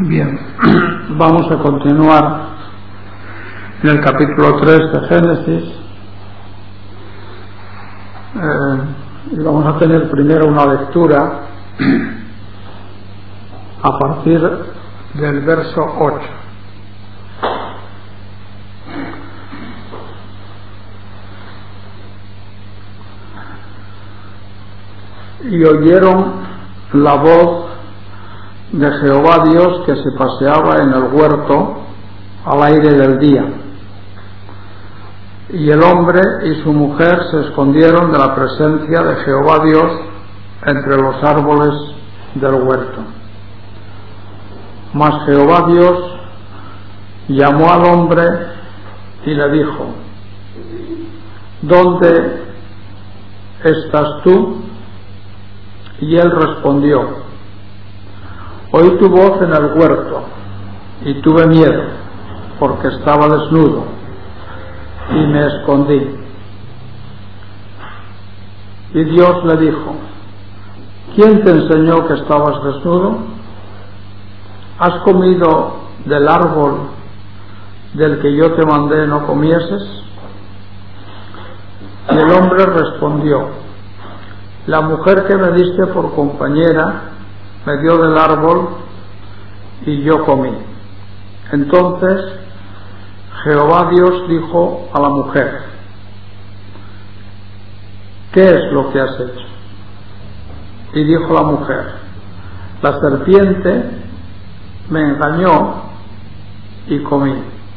Bien, vamos a continuar en el capítulo 3 de Génesis y vamos a tener primero una lectura a partir del verso 8. Y oyeron la voz de Jehová Dios que se paseaba en el huerto al aire del día. Y el hombre y su mujer se escondieron de la presencia de Jehová Dios entre los árboles del huerto. Mas Jehová Dios llamó al hombre y le dijo: ¿Dónde estás tú? Y él respondió: Oí tu voz en el huerto y tuve miedo porque estaba desnudo y me escondí. Y Dios le dijo: ¿Quién te enseñó que estabas desnudo? ¿Has comido del árbol del que yo te mandé no comieses? Y el hombre respondió: La mujer que me diste por compañera me dio del árbol y yo comí. Entonces Jehová Dios dijo a la mujer: ¿Qué es lo que has hecho? Y dijo la mujer: La serpiente me engañó y comí.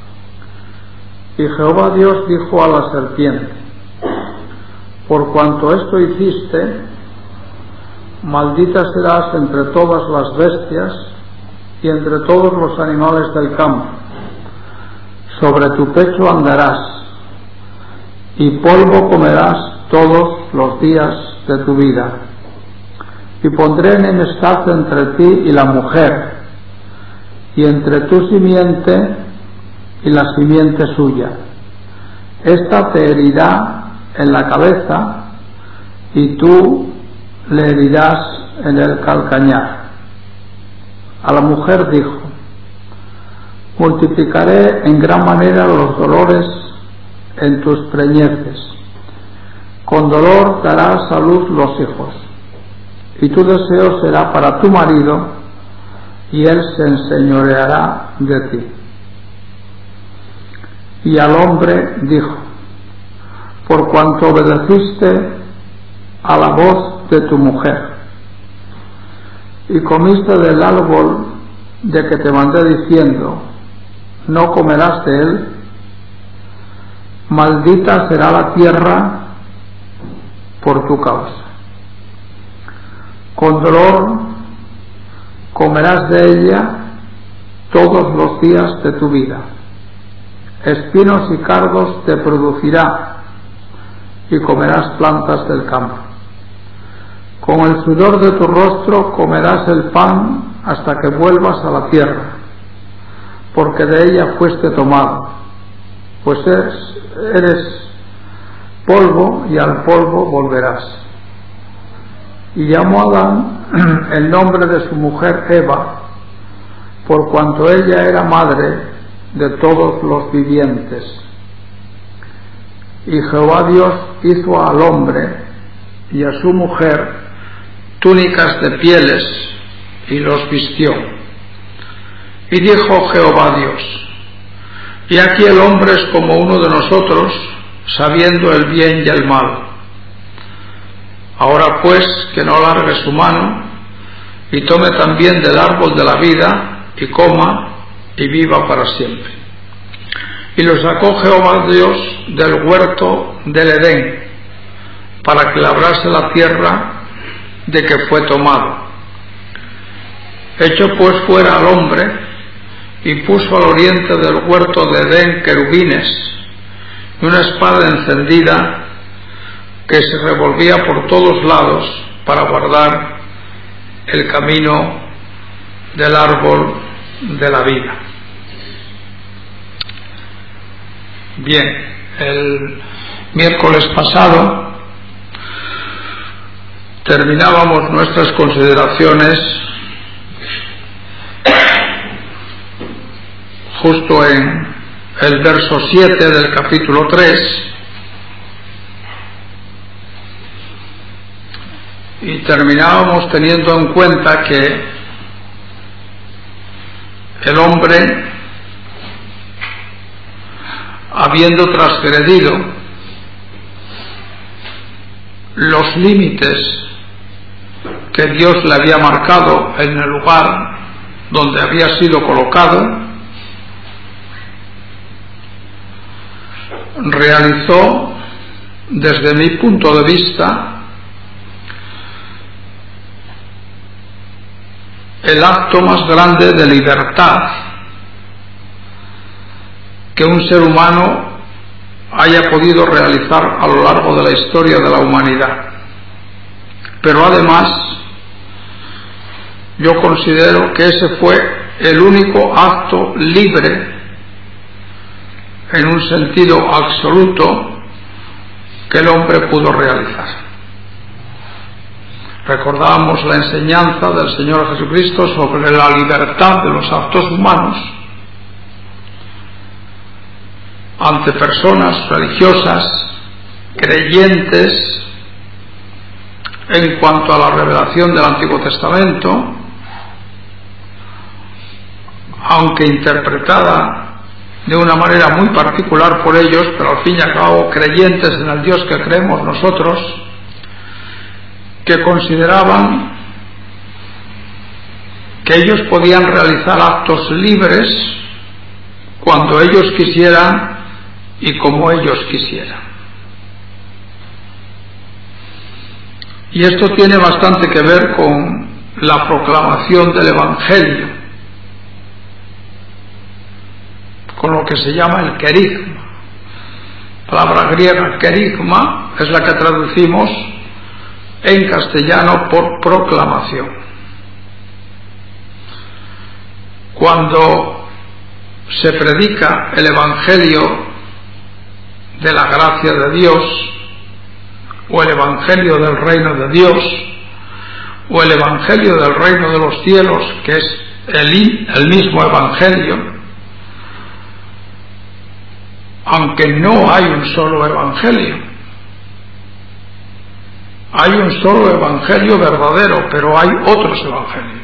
Y Jehová Dios dijo a la serpiente: Por cuanto esto hiciste, maldita serás entre todas las bestias y entre todos los animales del campo. Sobre tu pecho andarás y polvo comerás todos los días de tu vida. Y pondré enemistad entre ti y la mujer, y entre tu simiente y la simiente suya. Esta te herirá en la cabeza y tú le herirás en el calcañar. A la mujer dijo: Multiplicaré en gran manera los dolores en tus preñeces. Con dolor darás a luz los hijos, y tu deseo será para tu marido, y él se enseñoreará de ti. Y al hombre dijo: Por cuanto obedeciste a la voz de tu mujer y comiste del árbol de que te mandé diciendo: No comerás de él, maldita será la tierra por tu causa. Con dolor comerás de ella todos los días de tu vida. Espinos y cardos te producirá y comerás plantas del campo. Con el sudor de tu rostro comerás el pan hasta que vuelvas a la tierra, porque de ella fuiste tomado, pues eres polvo y al polvo volverás. Y llamó a Adán el nombre de su mujer Eva, por cuanto ella era madre de todos los vivientes. Y Jehová Dios hizo al hombre y a su mujer túnicas de pieles y los vistió. Y dijo Jehová Dios: Y aquí el hombre es como uno de nosotros, sabiendo el bien y el mal. Ahora pues, que no alargue su mano y tome también del árbol de la vida y coma y viva para siempre. Y lo sacó Jehová Dios del huerto del Edén para que labrase la tierra de que fue tomado. Echó pues fuera al hombre y puso al oriente del huerto de Edén querubines y una espada encendida que se revolvía por todos lados para guardar el camino del árbol de la vida. Bien, el miércoles pasado terminábamos nuestras consideraciones justo en el verso 7 del capítulo 3, y terminábamos teniendo en cuenta que el hombre, habiendo transgredido los límites que Dios le había marcado en el lugar donde había sido colocado, realizó, desde mi punto de vista, el acto más grande de libertad que un ser humano haya podido realizar a lo largo de la historia de la humanidad. Pero además, yo considero que ese fue el único acto libre, en un sentido absoluto, que el hombre pudo realizar. Recordábamos la enseñanza del Señor Jesucristo sobre la libertad de los actos humanos ante personas religiosas, creyentes en cuanto a la revelación del Antiguo Testamento, aunque interpretada de una manera muy particular por ellos, pero al fin y al cabo creyentes en el Dios que creemos nosotros, que consideraban que ellos podían realizar actos libres cuando ellos quisieran y como ellos quisieran. Y esto tiene bastante que ver con la proclamación del Evangelio, con lo que se llama el querigma. La palabra griega querigma es la que traducimos en castellano por proclamación. Cuando se predica el Evangelio de la gracia de Dios, o el Evangelio del reino de Dios, o el Evangelio del reino de los cielos, que es el mismo Evangelio, aunque no hay un solo Evangelio, hay un solo Evangelio verdadero, pero hay otros Evangelios.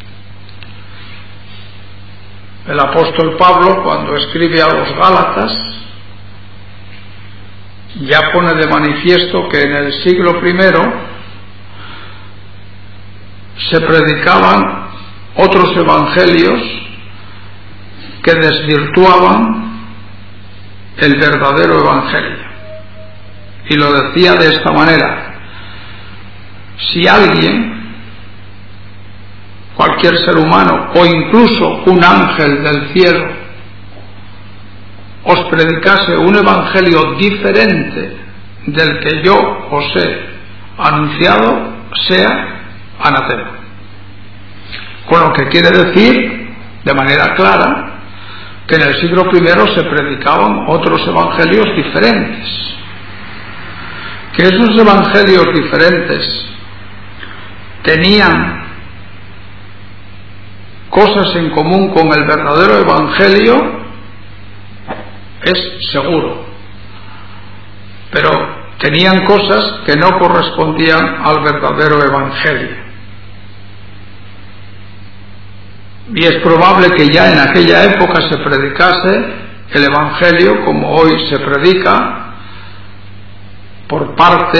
El apóstol Pablo, cuando escribe a los Gálatas, ya pone de manifiesto que en el siglo I se predicaban otros evangelios que desvirtuaban el verdadero evangelio. Y lo decía de esta manera: si alguien, cualquier ser humano o incluso un ángel del cielo, os predicase un evangelio diferente del que yo os he anunciado, sea anatema. Con lo que quiere decir, de manera clara, que en el siglo I se predicaban otros evangelios diferentes, que esos evangelios diferentes tenían cosas en común con el verdadero evangelio, es seguro, pero tenían cosas que no correspondían al verdadero evangelio. Y es probable que ya en aquella época se predicase el evangelio como hoy se predica por parte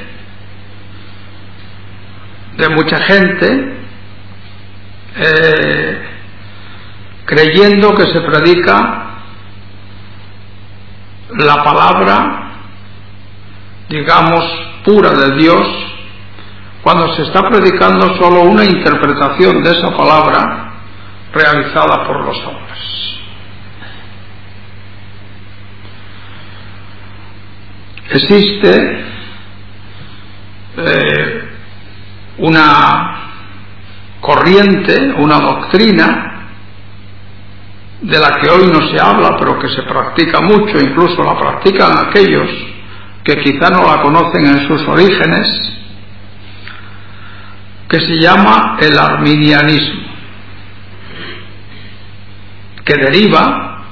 de mucha gente, creyendo que se predica la palabra, digamos, pura de Dios, cuando se está predicando solo una interpretación de esa palabra realizada por los hombres. Existe una corriente, una doctrina de la que hoy no se habla, pero que se practica mucho, incluso la practican aquellos que quizá no la conocen en sus orígenes, que se llama el arminianismo, que deriva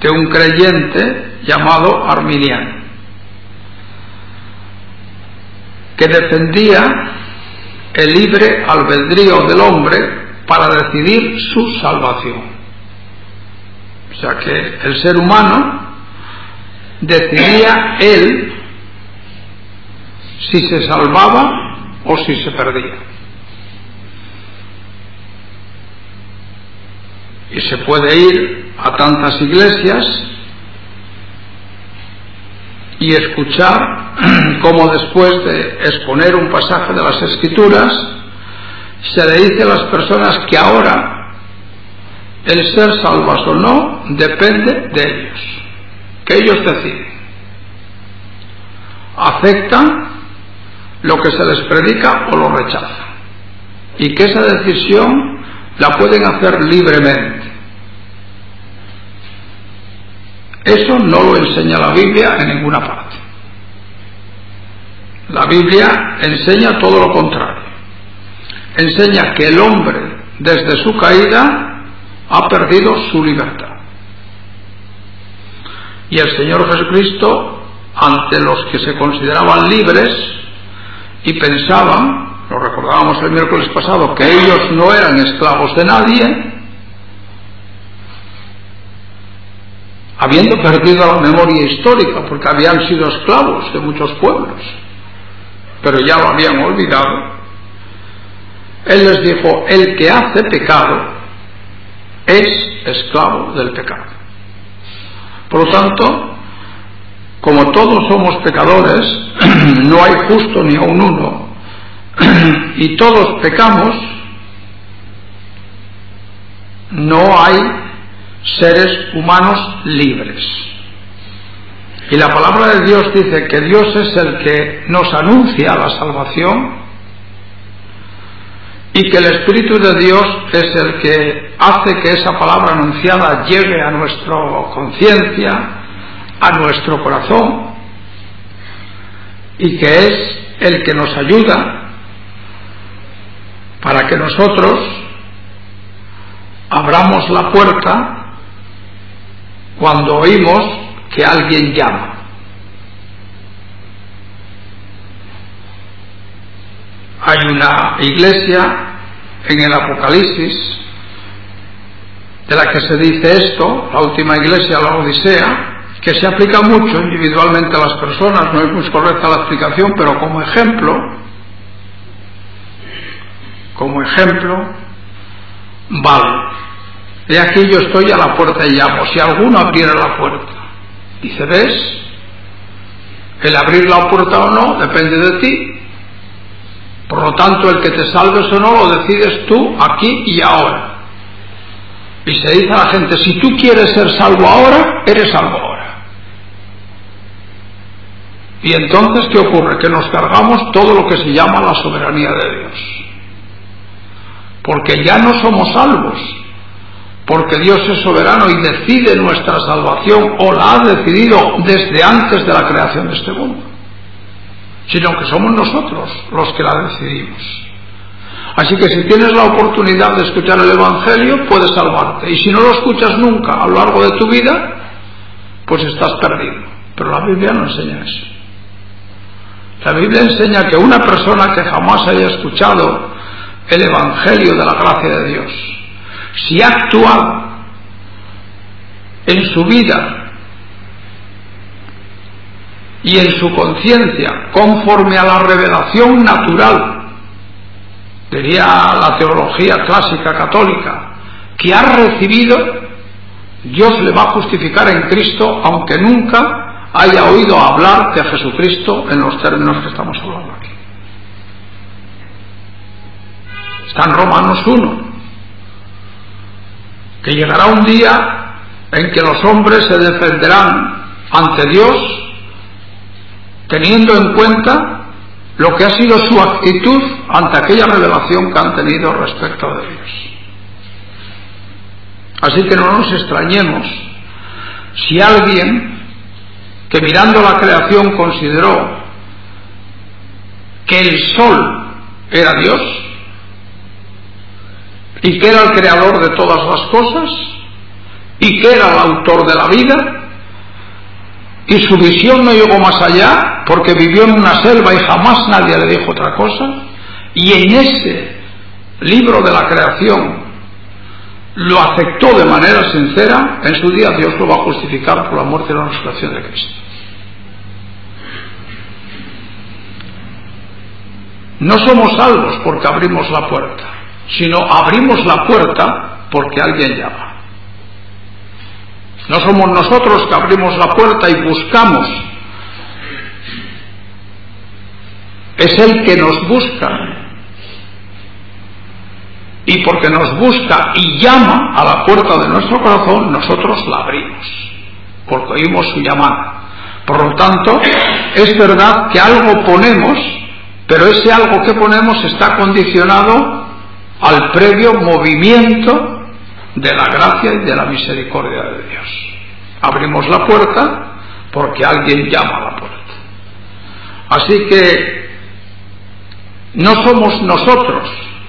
de un creyente llamado Arminiano, que defendía el libre albedrío del hombre para decidir su salvación. O sea que el ser humano decidía él si se salvaba o si se perdía. Y se puede ir a tantas iglesias y escuchar cómo después de exponer un pasaje de las Escrituras se le dice a las personas que ahora el ser salvas o no depende de ellos, que ellos deciden, aceptan lo que se les predica o lo rechazan, y que esa decisión la pueden hacer libremente. Eso no lo enseña la Biblia en ninguna parte. La Biblia enseña todo lo contrario. Enseña que el hombre, desde su caída, ha perdido su libertad. Y el Señor Jesucristo, ante los que se consideraban libres y pensaban, lo recordábamos el miércoles pasado, que ellos no eran esclavos de nadie, habiendo perdido la memoria histórica, porque habían sido esclavos de muchos pueblos, pero ya lo habían olvidado, Él les dijo: el que hace pecado es esclavo del pecado. Por lo tanto, como todos somos pecadores, no hay justo ni aun uno, y todos pecamos, no hay seres humanos libres. Y la palabra de Dios dice que Dios es el que nos anuncia la salvación y que el Espíritu de Dios es el que hace que esa palabra anunciada llegue a nuestra conciencia, a nuestro corazón, y que es el que nos ayuda para que nosotros abramos la puerta cuando oímos que alguien llama. Hay una iglesia en el Apocalipsis de la que se dice esto, la última iglesia, la Odisea, que se aplica mucho individualmente a las personas, no es muy correcta la explicación, pero como ejemplo, vale. De aquí yo estoy a la puerta y llamo, si alguno abriera la puerta. Dice: ¿ves? El abrir la puerta o no depende de ti. Por lo tanto, el que te salves o no lo decides tú, aquí y ahora. Y se dice a la gente: si tú quieres ser salvo ahora, eres salvo ahora. Y entonces, ¿qué ocurre? Que nos cargamos todo lo que se llama la soberanía de Dios. Porque ya no somos salvos, porque Dios es soberano y decide nuestra salvación, o la ha decidido desde antes de la creación de este mundo, sino que somos nosotros los que la decidimos. Así que si tienes la oportunidad de escuchar el Evangelio, puedes salvarte, y si no lo escuchas nunca a lo largo de tu vida, pues estás perdido. Pero la Biblia no enseña eso. La Biblia enseña que una persona que jamás haya escuchado el Evangelio de la gracia de Dios, si ha actuado en su vida y en su conciencia conforme a la revelación natural, diría la teología clásica católica, que ha recibido, Dios le va a justificar en Cristo, aunque nunca haya oído hablar de Jesucristo en los términos que estamos hablando aquí. Está en Romanos 1, que llegará un día en que los hombres se defenderán ante Dios teniendo en cuenta lo que ha sido su actitud ante aquella revelación que han tenido respecto de Dios. Así que no nos extrañemos si alguien que mirando la creación consideró que el sol era Dios y que era el creador de todas las cosas, y que era el autor de la vida, y su visión no llegó más allá porque vivió en una selva y jamás nadie le dijo otra cosa, y en ese libro de la creación lo aceptó de manera sincera, en su día Dios lo va a justificar por la muerte y la resurrección de Cristo. No somos salvos porque abrimos la puerta, sino abrimos la puerta porque alguien llama. No somos nosotros que abrimos la puerta y buscamos, es el que nos busca, y porque nos busca y llama a la puerta de nuestro corazón, nosotros la abrimos, porque oímos su llamada. Por lo tanto, es verdad que algo ponemos, pero ese algo que ponemos está condicionado al previo movimiento de la gracia y de la misericordia de Dios. Abrimos la puerta porque alguien llama a la puerta. Así que no somos nosotros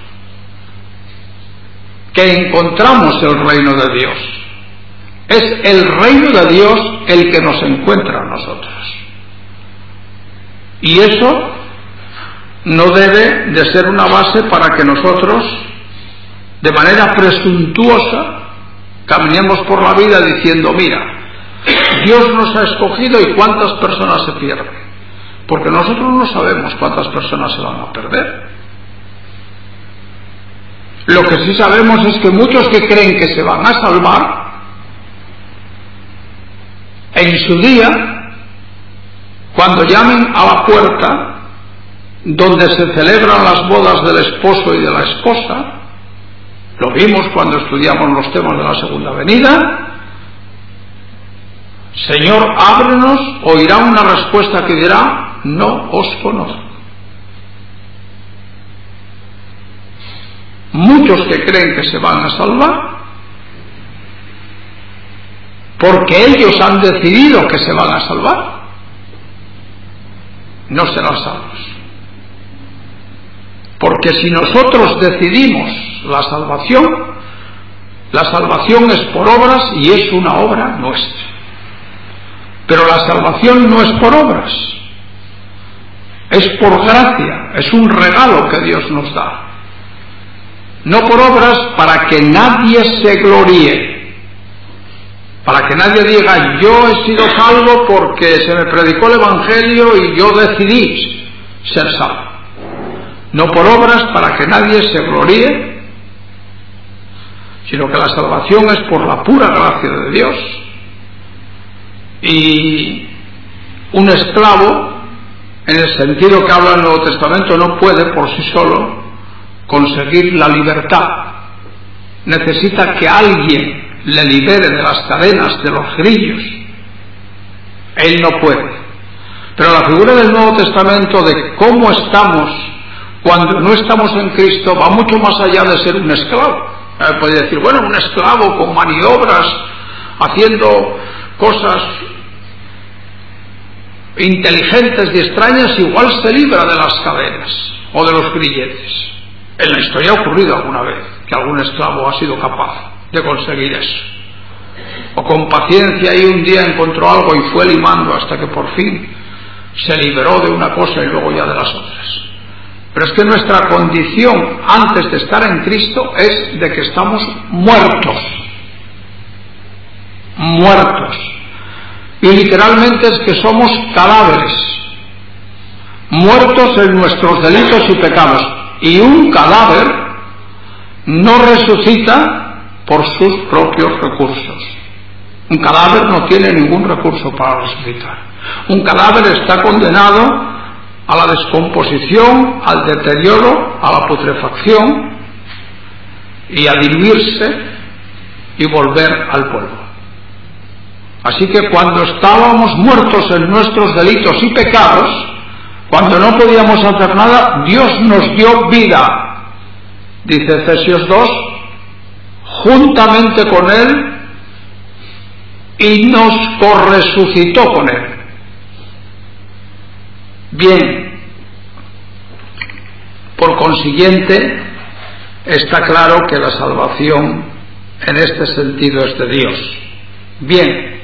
que encontramos el reino de Dios, es el reino de Dios el que nos encuentra a nosotros. Y eso no debe de ser una base para que nosotros, de manera presuntuosa, caminemos por la vida diciendo, mira, Dios nos ha escogido y cuántas personas se pierden, porque nosotros no sabemos cuántas personas se van a perder. Lo que sí sabemos es que muchos que creen que se van a salvar, en su día, cuando llamen a la puerta donde se celebran las bodas del esposo y de la esposa, lo vimos cuando estudiamos los temas de la segunda venida, Señor, ábrenos, oirá una respuesta que dirá, no os conozco. Muchos que creen que se van a salvar, porque ellos han decidido que se van a salvar, no serán salvos. Porque si nosotros decidimos la salvación es por obras y es una obra nuestra. Pero la salvación no es por obras, es por gracia, es un regalo que Dios nos da. No por obras para que nadie se gloríe, para que nadie diga yo he sido salvo porque se me predicó el Evangelio y yo decidí ser salvo. No por obras para que nadie se gloríe, sino que la salvación es por la pura gracia de Dios. Y un esclavo, en el sentido que habla el Nuevo Testamento, no puede por sí solo conseguir la libertad. Necesita que alguien le libere de las cadenas, de los grillos. Él no puede. Pero la figura del Nuevo Testamento de cómo estamos cuando no estamos en Cristo va mucho más allá de ser un esclavo. Puede decir, bueno, un esclavo con maniobras, haciendo cosas inteligentes y extrañas, igual se libra de las cadenas o de los grilletes. En la historia ha ocurrido alguna vez que algún esclavo ha sido capaz de conseguir eso, o con paciencia y un día encontró algo y fue limando hasta que por fin se liberó de una cosa y luego ya de las otras. Pero es que nuestra condición antes de estar en Cristo es de que estamos muertos. Y literalmente es que somos cadáveres, muertos en nuestros delitos y pecados. Y un cadáver no resucita por sus propios recursos. Un cadáver no tiene ningún recurso para resucitar. Un cadáver está condenado a la descomposición, al deterioro, a la putrefacción y a diluirse y volver al polvo. Así que cuando estábamos muertos en nuestros delitos y pecados, cuando no podíamos hacer nada, Dios nos dio vida, dice Efesios 2, juntamente con Él y nos corresucitó con Él. Bien, por consiguiente, está claro que la salvación en este sentido es de Dios. Bien,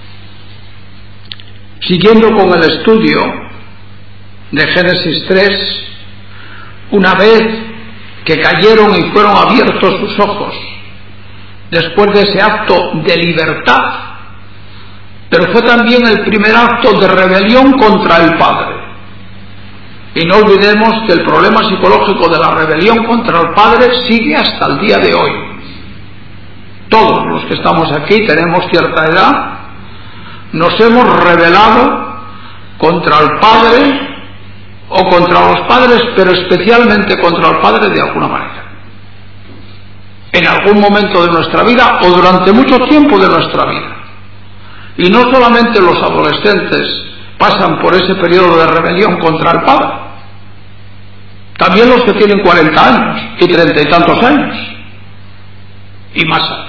siguiendo con el estudio de Génesis 3, una vez que cayeron y fueron abiertos sus ojos, después de ese acto de libertad, pero fue también el primer acto de rebelión contra el Padre. Y no olvidemos que el problema psicológico de la rebelión contra el Padre sigue hasta el día de hoy. Todos los que estamos aquí tenemos cierta edad, nos hemos rebelado contra el Padre o contra los padres, pero especialmente contra el Padre de alguna manera. En algún momento de nuestra vida o durante mucho tiempo de nuestra vida. Y no solamente los adolescentes pasan por ese periodo de rebelión contra el Padre, también los que tienen 40 años y 30 y tantos años y más años.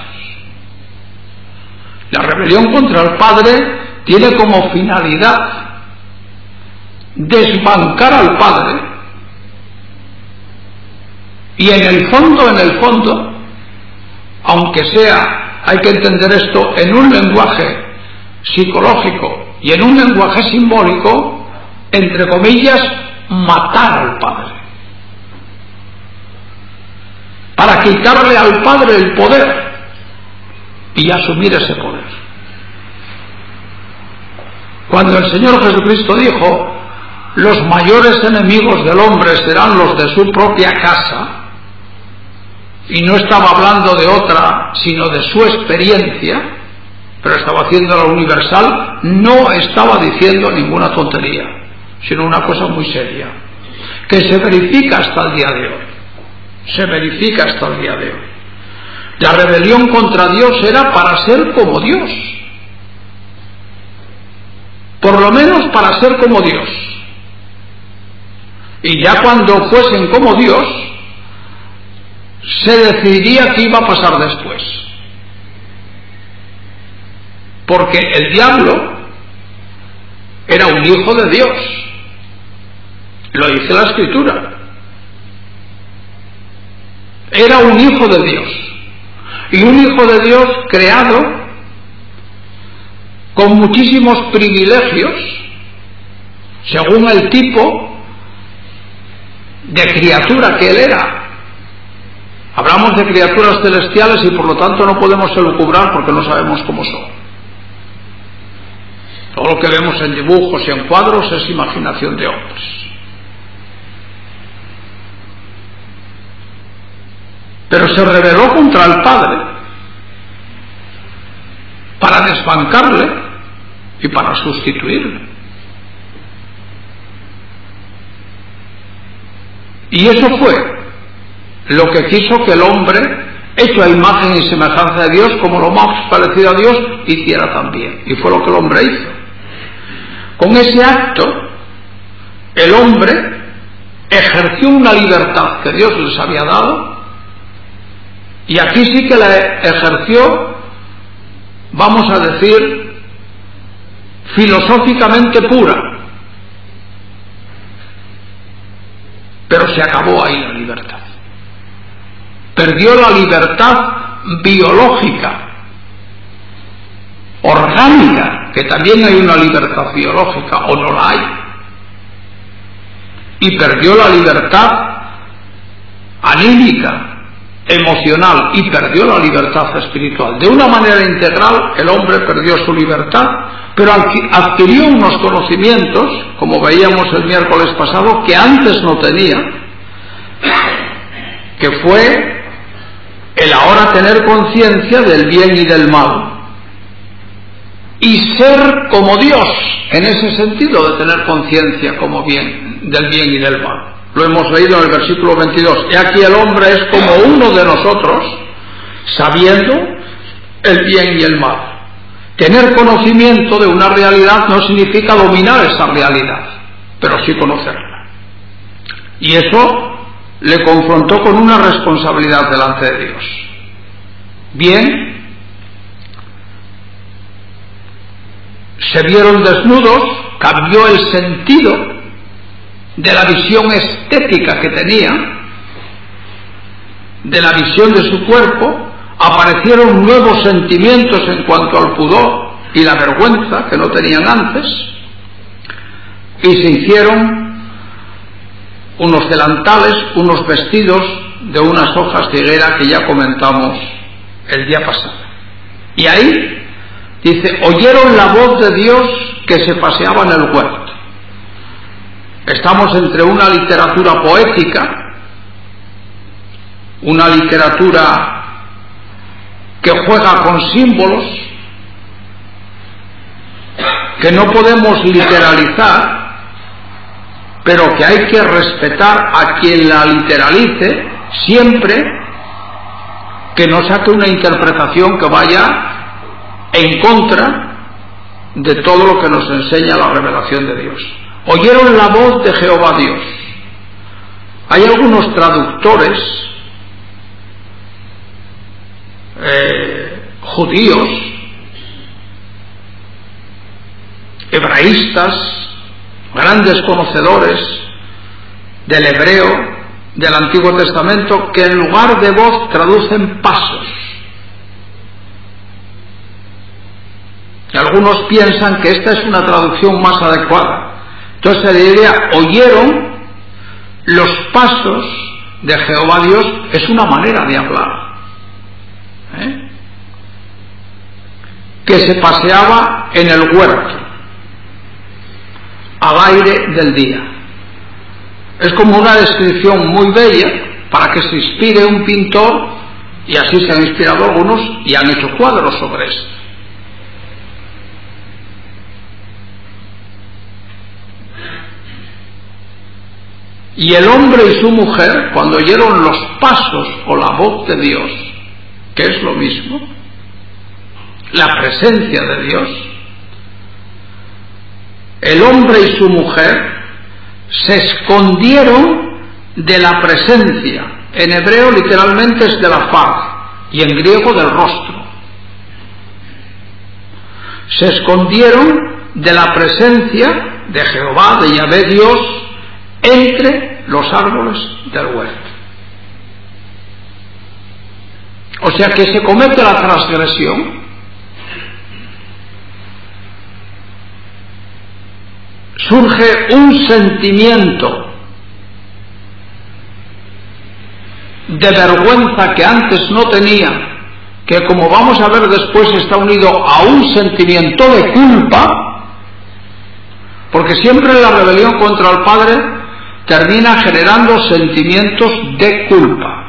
La rebelión contra el Padre tiene como finalidad desbancar al Padre, y en el fondo, aunque sea, hay que entender esto en un lenguaje psicológico y en un lenguaje simbólico, entre comillas, matar al Padre, para quitarle al Padre el poder y asumir ese poder. Cuando el Señor Jesucristo dijo: los mayores enemigos del hombre serán los de su propia casa, y no estaba hablando de otra, sino de su experiencia, pero estaba haciendo la universal, no estaba diciendo ninguna tontería, sino una cosa muy seria, que se verifica hasta el día de hoy. Se verifica hasta el día de hoy. La rebelión contra Dios era para ser como Dios, por lo menos para ser como Dios. Y ya cuando fuesen como Dios, se decidiría qué iba a pasar después. Porque el diablo era un hijo de Dios, lo dice la Escritura. Era un hijo de Dios, y un hijo de Dios creado con muchísimos privilegios según el tipo de criatura que él era. Hablamos de criaturas celestiales y por lo tanto no podemos elucubrar porque no sabemos cómo son. Todo lo que vemos en dibujos y en cuadros es imaginación de hombres. Pero se rebeló contra el Padre para desbancarle y para sustituirle. Y eso fue lo que quiso que el hombre, hecho a imagen y semejanza de Dios, como lo más parecido a Dios, hiciera también. Y fue lo que el hombre hizo. Con ese acto, el hombre ejerció una libertad que Dios les había dado, y aquí sí que la ejerció, vamos a decir, filosóficamente pura. Pero se acabó ahí la libertad. Perdió la libertad biológica, orgánica, que también hay una libertad biológica, o no la hay. Y perdió la libertad anímica, emocional, y perdió la libertad espiritual. De una manera integral, el hombre perdió su libertad, pero adquirió unos conocimientos, como veíamos el miércoles pasado, que antes no tenía, que fue el ahora tener conciencia del bien y del mal, y ser como Dios, en ese sentido de tener conciencia como del bien y del mal. Lo hemos leído en el versículo 22. Y aquí el hombre es como uno de nosotros, sabiendo el bien y el mal. Tener conocimiento de una realidad no significa dominar esa realidad, pero sí conocerla. Y eso le confrontó con una responsabilidad delante de Dios. Bien, se vieron desnudos, cambió el sentido de la visión estética que tenía, de la visión de su cuerpo, a aparecieron nuevos sentimientos en cuanto al pudor y la vergüenza que no tenían antes, y se hicieron unos delantales, unos vestidos de unas hojas de higuera que ya comentamos el día pasado. Y ahí dice, oyeron la voz de Dios que se paseaba en el huerto. Estamos entre una literatura poética, una literatura que juega con símbolos, que no podemos literalizar, pero que hay que respetar a quien la literalice, siempre que no saque una interpretación que vaya en contra de todo lo que nos enseña la revelación de Dios. Oyeron la voz de Jehová Dios. Hay algunos traductores judíos, hebraístas, grandes conocedores del hebreo del Antiguo Testamento, que en lugar de voz traducen pasos. Y algunos piensan que esta es una traducción más adecuada. Entonces se diría, oyeron los pasos de Jehová Dios. Es una manera de hablar, que se paseaba en el huerto al aire del día. Es como una descripción muy bella para que se inspire un pintor, y así se han inspirado algunos y han hecho cuadros sobre esto. Y el hombre y su mujer, cuando oyeron los pasos o la voz de Dios, que es lo mismo, la presencia de Dios, el hombre y su mujer se escondieron de la presencia. En hebreo literalmente es de la faz y en griego del rostro. Se escondieron de la presencia de Jehová, de Yahvé Dios, entre los árboles del huerto. O sea que se comete la transgresión. Surge un sentimiento de vergüenza que antes no tenía, que como vamos a ver después está unido a un sentimiento de culpa, porque siempre la rebelión contra el Padre termina generando sentimientos de culpa.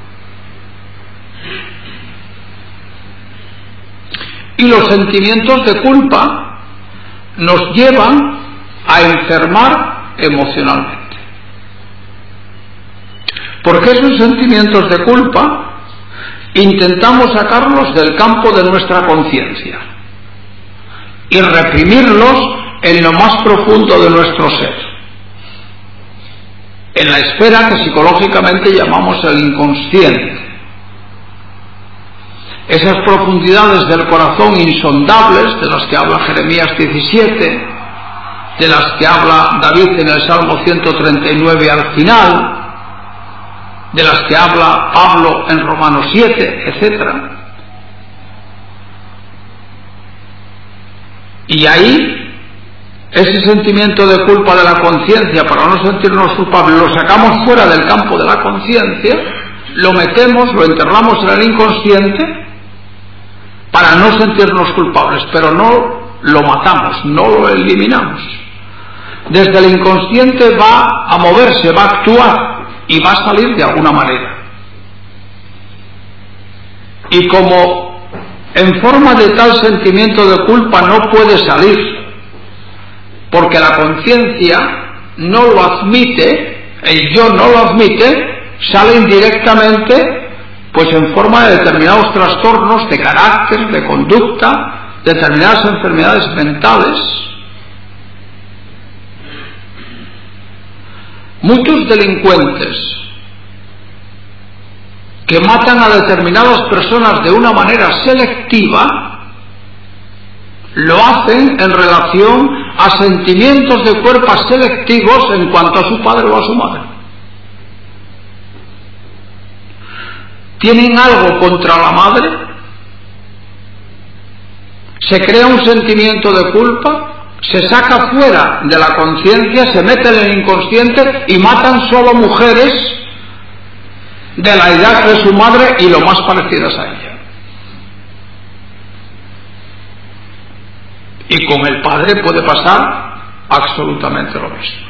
Y los sentimientos de culpa nos llevan a enfermar emocionalmente. Porque esos sentimientos de culpa intentamos sacarlos del campo de nuestra conciencia y reprimirlos en lo más profundo de nuestro ser, en la esfera que psicológicamente llamamos el inconsciente. Esas profundidades del corazón insondables, de las que habla Jeremías 17, de las que habla David en el Salmo 139 al final, de las que habla Pablo en Romanos 7, etc. Y ahí, ese sentimiento de culpa de la conciencia, para no sentirnos culpables, lo sacamos fuera del campo de la conciencia, lo metemos, lo enterramos en el inconsciente para no sentirnos culpables, pero no lo matamos, no lo eliminamos. Desde el inconsciente va a moverse, va a actuar y va a salir de alguna manera. Y como en forma de tal sentimiento de culpa no puede salir, porque la conciencia no lo admite, el yo no lo admite, sale indirectamente, pues en forma de determinados trastornos de carácter, de conducta, determinadas enfermedades mentales. Muchos delincuentes que matan a determinadas personas de una manera selectiva lo hacen en relación a sentimientos de culpa selectivos en cuanto a su padre o a su madre. ¿Tienen algo contra la madre? ¿Se crea un sentimiento de culpa? ¿Se saca fuera de la conciencia, se mete en el inconsciente y matan solo mujeres de la edad de su madre y lo más parecidas a ella? Y con el padre puede pasar absolutamente lo mismo.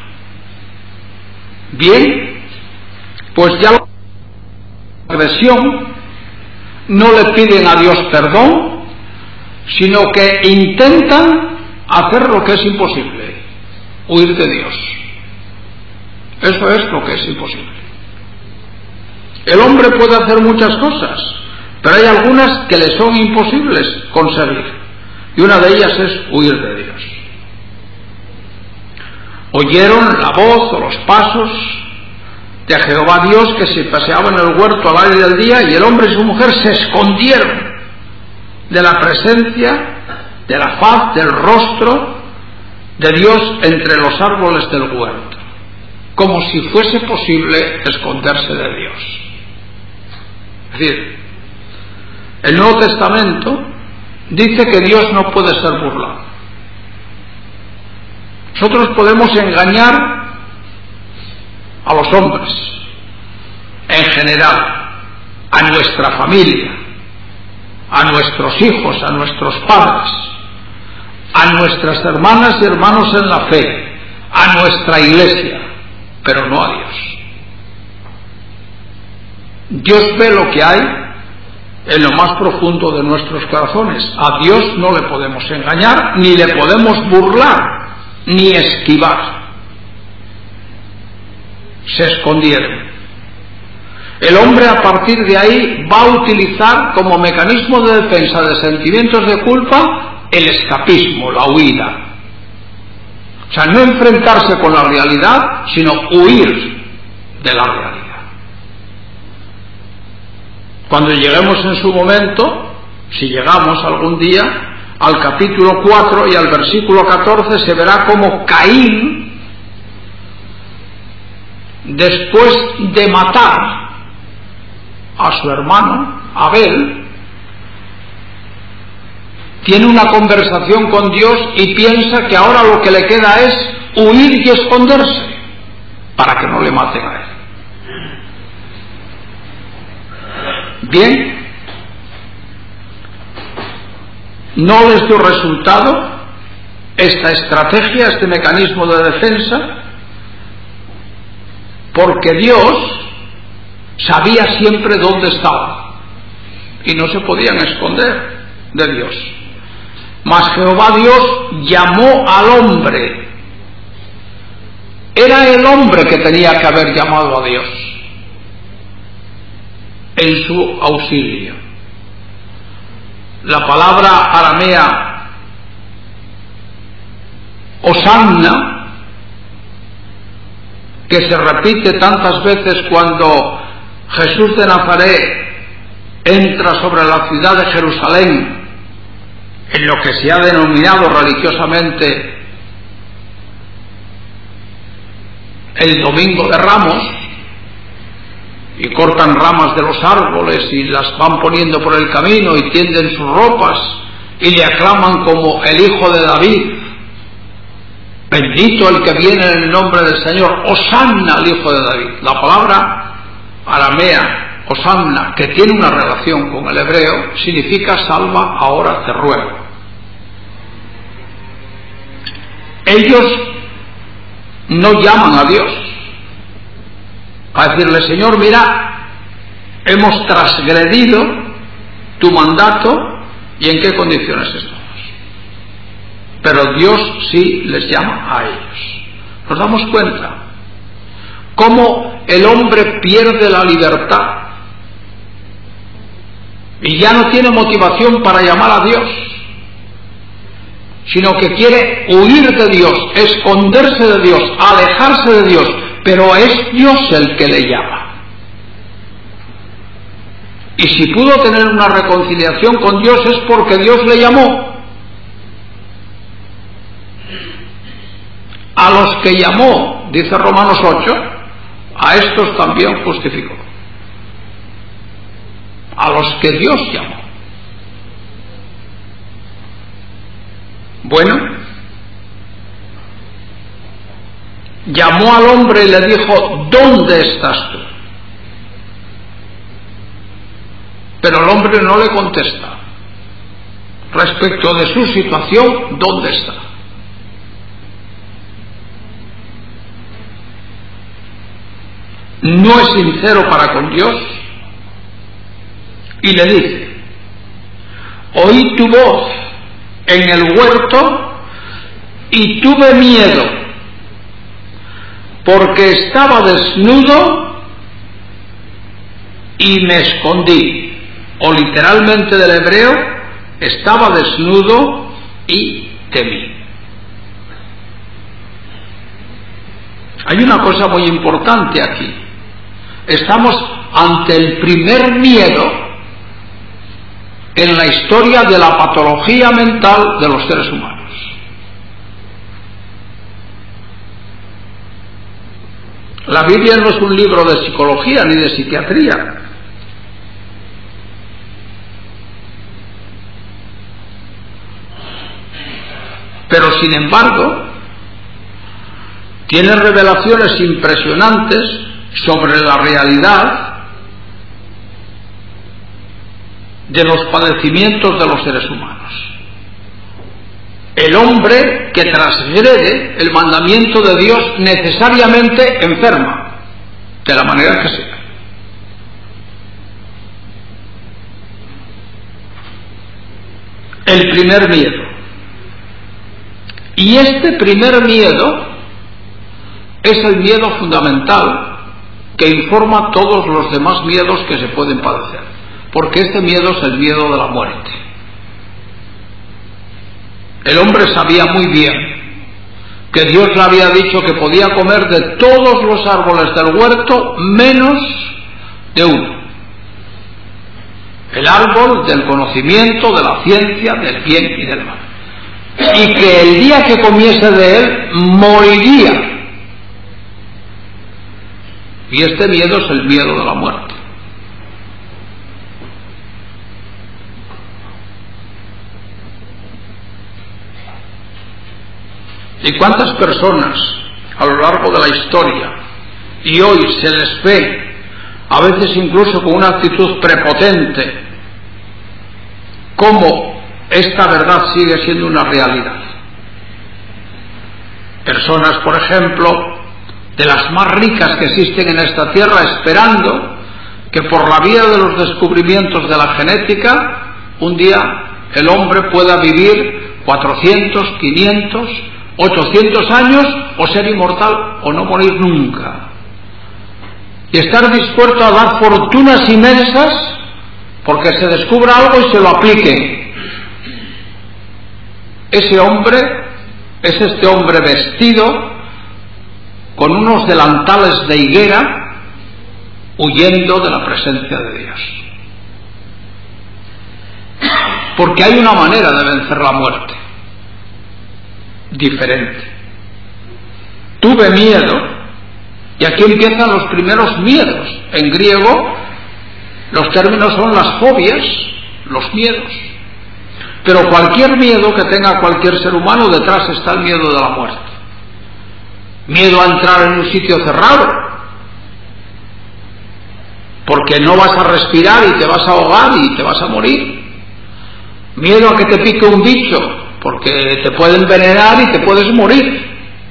Bien, pues ya la agresión no le piden a Dios perdón, sino que intentan hacer lo que es imposible, huir de Dios. Eso es lo que es imposible. El hombre puede hacer muchas cosas, pero hay algunas que le son imposibles conseguir, y una de ellas es huir de Dios. Oyeron la voz o los pasos de Jehová Dios que se paseaba en el huerto al aire del día, y el hombre y su mujer se escondieron de la presencia, de la faz, del rostro de Dios entre los árboles del huerto, como si fuese posible esconderse de Dios. Es decir, el Nuevo Testamento dice que Dios no puede ser burlado. Nosotros podemos engañar a los hombres en general, a nuestra familia, a nuestros hijos, a nuestros padres, a nuestras hermanas y hermanos en la fe, a nuestra iglesia, pero no a Dios. Dios ve lo que hay en lo más profundo de nuestros corazones. A Dios no le podemos engañar, ni le podemos burlar, ni esquivar. Se escondieron. El hombre a partir de ahí va a utilizar como mecanismo de defensa de sentimientos de culpa el escapismo, la huida. O sea, no enfrentarse con la realidad, sino huir de la realidad. Cuando lleguemos en su momento, si llegamos algún día, al capítulo 4 y al versículo 14, se verá cómo Caín, después de matar a su hermano Abel, tiene una conversación con Dios y piensa que ahora lo que le queda es huir y esconderse para que no le maten a él. Bien, no les dio resultado esta estrategia, este mecanismo de defensa, porque Dios sabía siempre dónde estaba y no se podían esconder de Dios. Mas Jehová Dios llamó al hombre. Era el hombre que tenía que haber llamado a Dios en su auxilio. La palabra aramea Hosanna, que se repite tantas veces cuando Jesús de Nazaret entra sobre la ciudad de Jerusalén, en lo que se ha denominado religiosamente el Domingo de Ramos, y cortan ramas de los árboles y las van poniendo por el camino y tienden sus ropas y le aclaman como el Hijo de David, bendito el que viene en el nombre del Señor, Hosanna al Hijo de David. La palabra aramea Hosanna, que tiene una relación con el hebreo, significa salva, ahora te ruego. Ellos no llaman a Dios a decirle, Señor, mira, hemos transgredido tu mandato y en qué condiciones estamos. Pero Dios sí les llama a ellos. Nos damos cuenta cómo el hombre pierde la libertad y ya no tiene motivación para llamar a Dios, sino que quiere huir de Dios, esconderse de Dios, alejarse de Dios, pero es Dios el que le llama. Y si pudo tener una reconciliación con Dios es porque Dios le llamó. A los que llamó, dice Romanos 8, a estos también justificó. a los que Dios llamó. Bueno, llamó al hombre y le dijo: ¿dónde estás tú? Pero el hombre no le contesta respecto de su situación. ¿Dónde está? No es sincero para con Dios y le dice: oí tu voz en el huerto y tuve miedo porque estaba desnudo y me escondí. O literalmente del hebreo, estaba desnudo y temí. Hay una cosa muy importante aquí. Estamos ante el primer miedo en la historia de la patología mental de los seres humanos. La Biblia no es un libro de psicología ni de psiquiatría. Pero sin embargo, tiene revelaciones impresionantes sobre la realidad de los padecimientos de los seres humanos. El hombre que transgrede el mandamiento de Dios necesariamente enferma, de la manera que sea. El primer miedo. Y este primer miedo es el miedo fundamental que informa todos los demás miedos que se pueden padecer, porque este miedo es el miedo de la muerte. El hombre sabía muy bien que Dios le había dicho que podía comer de todos los árboles del huerto menos de uno: el árbol del conocimiento, de la ciencia, del bien y del mal, y que el día que comiese de él moriría. Y este miedo es el miedo de la muerte. ¿Y cuántas personas a lo largo de la historia y hoy se les ve, a veces incluso con una actitud prepotente, cómo esta verdad sigue siendo una realidad? Personas, por ejemplo, de las más ricas que existen en esta tierra, esperando que por la vía de los descubrimientos de la genética un día el hombre pueda vivir 400, 500, 800 años, o ser inmortal o no morir nunca, y estar dispuesto a dar fortunas inmensas porque se descubra algo y se lo apliquen. Ese hombre es este hombre vestido con unos delantales de higuera, huyendo de la presencia de Dios. Porque hay una manera de vencer la muerte diferente. Tuve miedo, y aquí empiezan los primeros miedos. En griego los términos son las fobias, los miedos. Pero cualquier miedo que tenga cualquier ser humano, detrás está el miedo de la muerte. Miedo a entrar en un sitio cerrado, porque no vas a respirar y te vas a ahogar y te vas a morir. Miedo a que te pique un bicho, porque te puede envenenar y te puedes morir.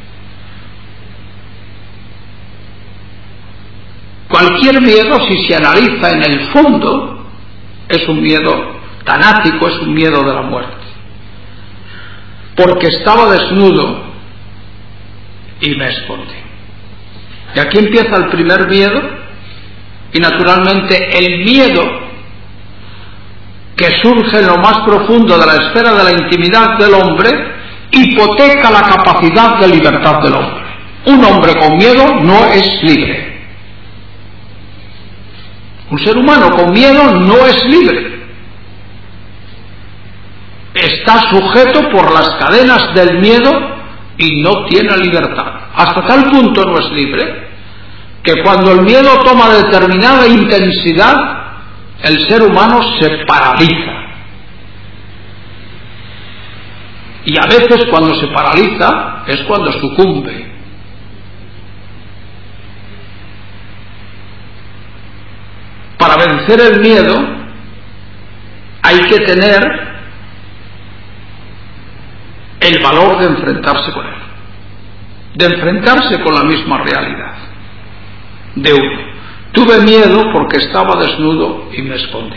Cualquier miedo, si se analiza en el fondo, es un miedo tanático, es un miedo de la muerte. Porque estaba desnudo y me escondí. Y aquí empieza el primer miedo, y naturalmente el miedo que surge en lo más profundo de la esfera de la intimidad del hombre hipoteca la capacidad de libertad del hombre. Un hombre con miedo no es libre. Un ser humano con miedo no es libre. Está sujeto por las cadenas del miedo y no tiene libertad. Hasta tal punto no es libre que cuando el miedo toma determinada intensidad el ser humano se paraliza. Y a veces cuando se paraliza es cuando sucumbe. Para vencer el miedo hay que tener el valor de enfrentarse con él, de enfrentarse con la misma realidad de uno. Tuve miedo porque estaba desnudo y me escondí.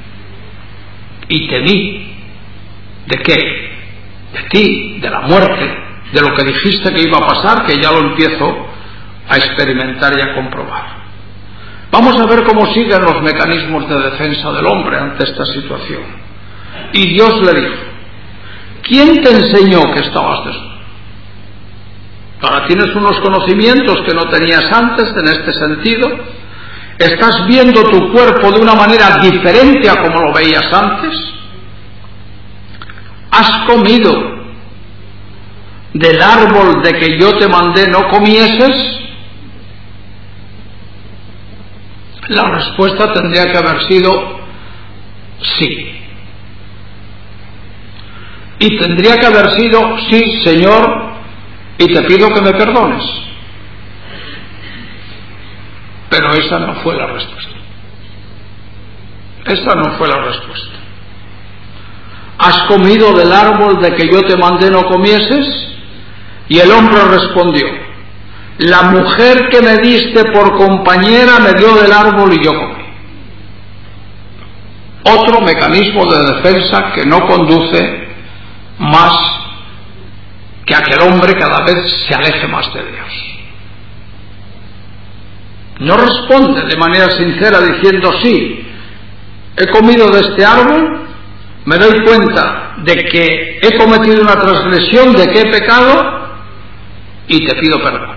Y temí. ¿De qué? De ti, de la muerte, de lo que dijiste que iba a pasar, que ya lo empiezo a experimentar y a comprobar. Vamos a ver cómo siguen los mecanismos de defensa del hombre ante esta situación. Y Dios le dijo: ¿quién te enseñó que estabas desnudo? Ahora tienes unos conocimientos que no tenías antes en este sentido. Estás viendo tu cuerpo de una manera diferente a como lo veías antes. ¿Has comido del árbol de que yo te mandé no comieses? La respuesta tendría que haber sido sí. Y tendría que haber sido sí, Señor, y te pido que me perdones. Pero esa no fue la respuesta. Esa no fue la respuesta. ¿Has comido del árbol de que yo te mandé no comieses? Y el hombre respondió: la mujer que me diste por compañera me dio del árbol y yo comí. Otro mecanismo de defensa que no conduce más que a que el hombre cada vez se aleje más de Dios. No responde de manera sincera diciendo: sí, he comido de este árbol, me doy cuenta de que he cometido una transgresión, de que he pecado y te pido perdón.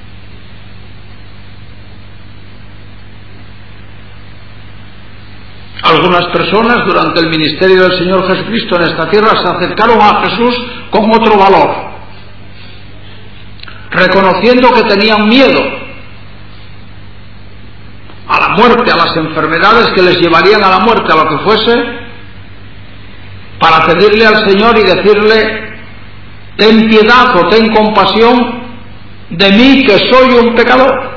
Algunas personas durante el ministerio del Señor Jesucristo en esta tierra se acercaron a Jesús con otro valor, reconociendo que tenían miedo a la muerte, a las enfermedades que les llevarían a la muerte, a lo que fuese, para pedirle al Señor y decirle: ten piedad o ten compasión de mí, que soy un pecador.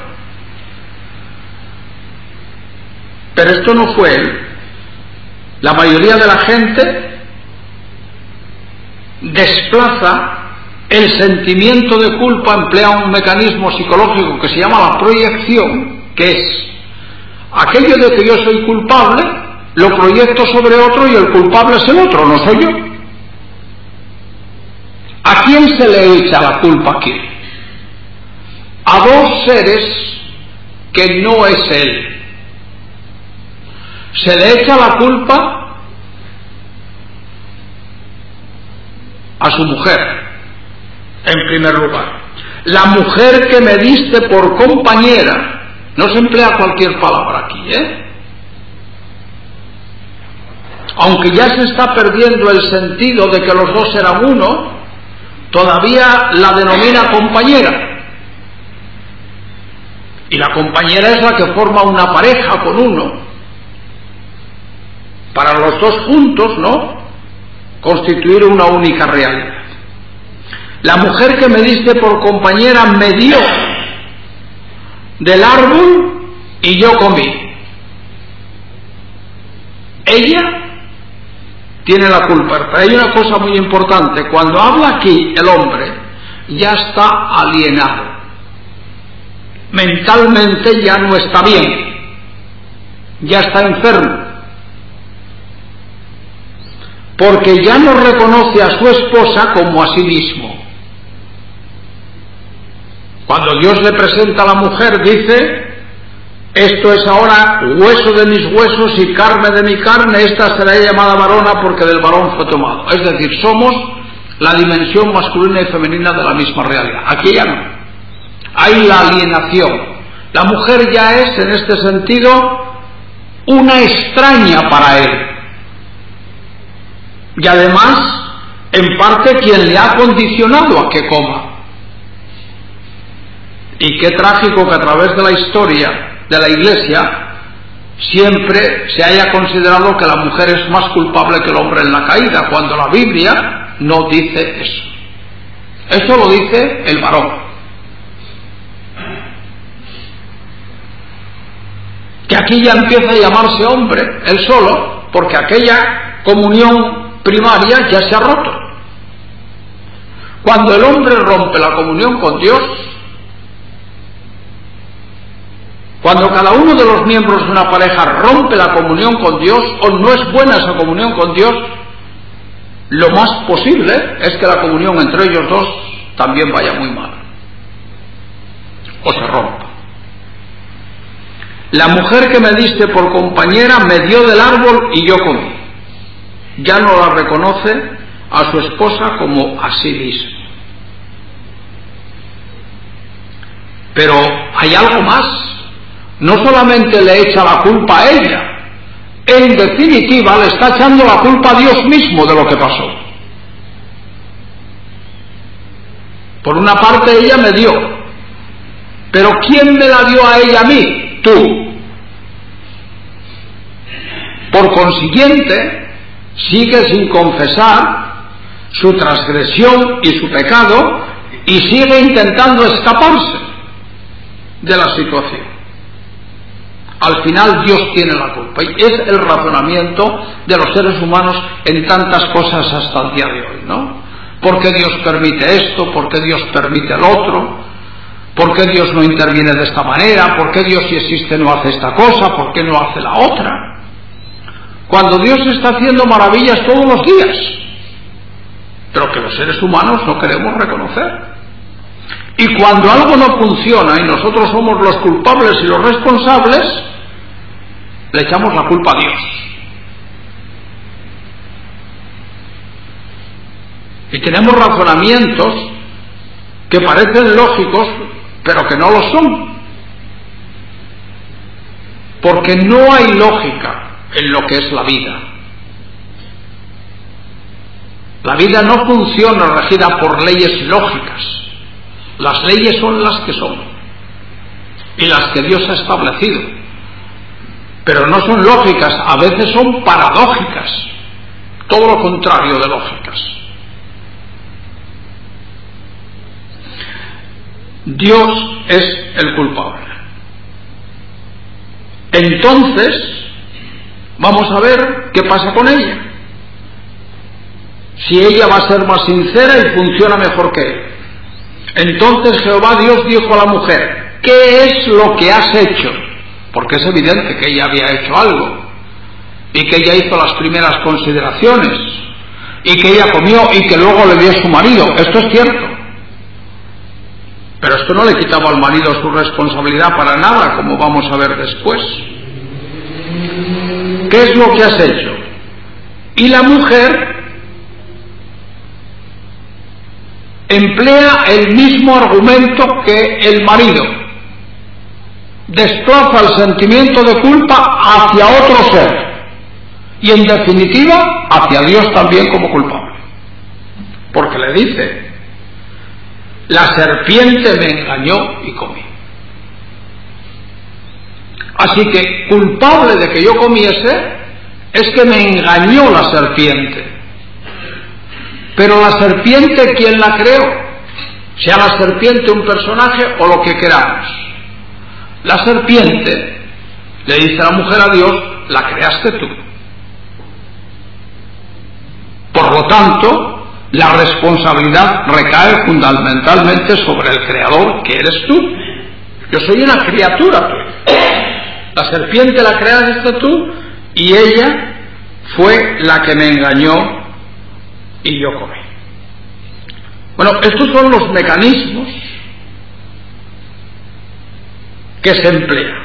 Pero esto no fue él. La mayoría de la gente desplaza el sentimiento de culpa, emplea un mecanismo psicológico que se llama la proyección, que es aquello de que yo soy culpable, lo proyecto sobre otro y el culpable es el otro, no soy yo. ¿A quién se le echa la culpa aquí? A dos seres que no es él. Se le echa la culpa a su mujer, en primer lugar. La mujer que me diste por compañera. No se emplea cualquier palabra aquí, Aunque ya se está perdiendo el sentido de que los dos eran uno, todavía la denomina compañera. Y la compañera es la que forma una pareja con uno. Para los dos juntos, ¿no?, constituir una única realidad. La mujer que me diste por compañera me dio del árbol y yo comí. Ella tiene la culpa. Pero hay una cosa muy importante: cuando habla aquí el hombre ya está alienado, mentalmente ya no está bien, ya está enfermo, porque ya no reconoce a su esposa como a sí mismo. Cuando Dios le presenta a la mujer, dice: esto es ahora hueso de mis huesos y carne de mi carne, esta será llamada varona porque del varón fue tomado. Es decir, somos la dimensión masculina y femenina de la misma realidad. Aquí ya no. Hay la alienación. La mujer ya es, en este sentido, una extraña para él. Y además, en parte, quien le ha condicionado a que coma. Y qué trágico que a través de la historia de la Iglesia siempre se haya considerado que la mujer es más culpable que el hombre en la caída, cuando la Biblia no dice eso. Eso lo dice el varón. Que aquí ya empieza a llamarse hombre, él solo, porque aquella comunión primaria ya se ha roto. Cuando el hombre rompe la comunión con Dios, cuando cada uno de los miembros de una pareja rompe la comunión con Dios, o no es buena esa comunión con Dios, lo más posible es que la comunión entre ellos dos también vaya muy mal, o se rompa. La mujer que me diste por compañera me dio del árbol y yo comí. Ya no la reconoce a su esposa como a sí misma. Pero hay algo más. No solamente le echa la culpa a ella, en definitiva le está echando la culpa a Dios mismo de lo que pasó. Por una parte ella me dio, pero ¿quién me la dio a ella a mí? Tú. Por consiguiente, sigue sin confesar su transgresión y su pecado y sigue intentando escaparse de la situación. Al final Dios tiene la culpa, y es el razonamiento de los seres humanos en tantas cosas hasta el día de hoy, ¿no? ¿Por qué Dios permite esto? ¿Por qué Dios permite el otro? ¿Por qué Dios no interviene de esta manera? ¿Por qué Dios, si existe, no hace esta cosa? ¿Por qué no hace la otra? Cuando Dios está haciendo maravillas todos los días, pero que los seres humanos no queremos reconocer. Y cuando algo no funciona y nosotros somos los culpables y los responsables, le echamos la culpa a Dios. Y tenemos razonamientos que parecen lógicos, pero que no lo son. Porque no hay lógica en lo que es la vida. La vida no funciona regida por leyes lógicas. Las leyes son las que son y las que Dios ha establecido, pero no son lógicas, a veces son paradójicas, todo lo contrario de lógicas. Dios es el culpable. Entonces vamos a ver qué pasa con ella, si ella va a ser más sincera y funciona mejor que él. Entonces Jehová Dios dijo a la mujer: ¿qué es lo que has hecho? Porque es evidente que ella había hecho algo, y que ella hizo las primeras consideraciones, y que ella comió y que luego le dio a su marido. Esto es cierto, pero esto no le quitaba al marido su responsabilidad para nada, como vamos a ver después. ¿Qué es lo que has hecho? Y la mujer emplea el mismo argumento que el marido. Desplaza el sentimiento de culpa hacia otro ser y, en definitiva, hacia Dios también como culpable. Porque le dice: la serpiente me engañó y comí. Así que culpable de que yo comiese es que me engañó la serpiente. Pero la serpiente, ¿quién la creó? Sea la serpiente un personaje o lo que queramos. La serpiente, le dice la mujer a Dios, la creaste tú. Por lo tanto, la responsabilidad recae fundamentalmente sobre el creador, que eres tú. Yo soy una criatura tuya. La serpiente la creaste tú y ella fue la que me engañó y yo comí. Bueno, estos son los mecanismos que se emplean.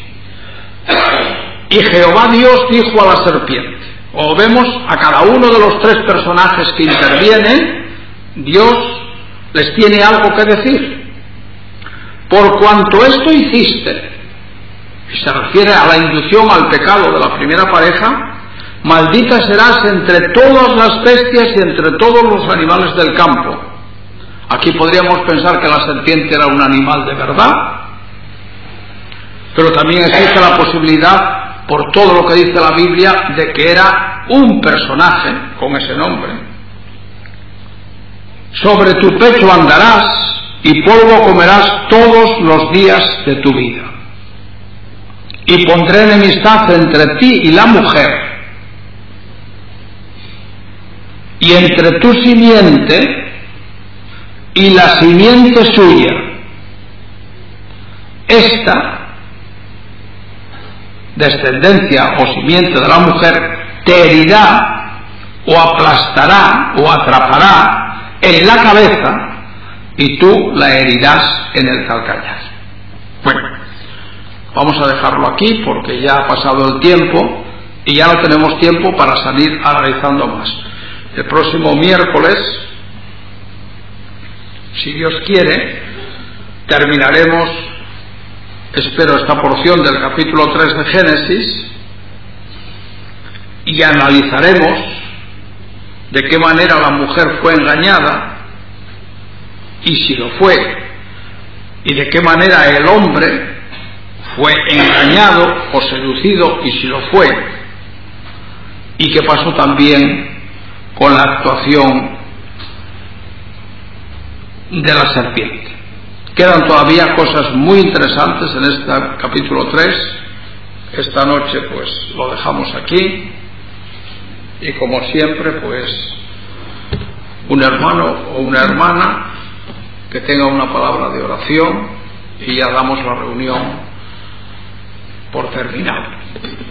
Y Jehová Dios dijo a la serpiente, o vemos a cada uno de los tres personajes que intervienen, Dios les tiene algo que decir. Por cuanto esto hiciste, y se refiere a la inducción al pecado de la primera pareja, maldita serás entre todas las bestias y entre todos los animales del campo. Aquí podríamos pensar que la serpiente era un animal de verdad, pero también existe la posibilidad por todo lo que dice la Biblia de que era un personaje con ese nombre. Sobre tu pecho andarás y polvo comerás todos los días de tu vida. Y pondré enemistad entre ti y la mujer, y entre tu simiente y la simiente suya. Esta descendencia o simiente de la mujer te herirá o aplastará o atrapará en la cabeza, y tú la herirás en el calcañar. Bueno, vamos a dejarlo aquí porque ya ha pasado el tiempo y ya no tenemos tiempo para salir analizando más. El próximo miércoles, si Dios quiere, terminaremos, espero, esta porción del capítulo 3 de Génesis y analizaremos de qué manera la mujer fue engañada, y si lo fue, y de qué manera el hombre fue engañado o seducido, y si lo fue, y qué pasó también con la actuación de la serpiente. Quedan todavía cosas muy interesantes en este capítulo 3. Esta noche pues lo dejamos aquí, y como siempre pues un hermano o una hermana que tenga una palabra de oración, y ya damos la reunión por terminada.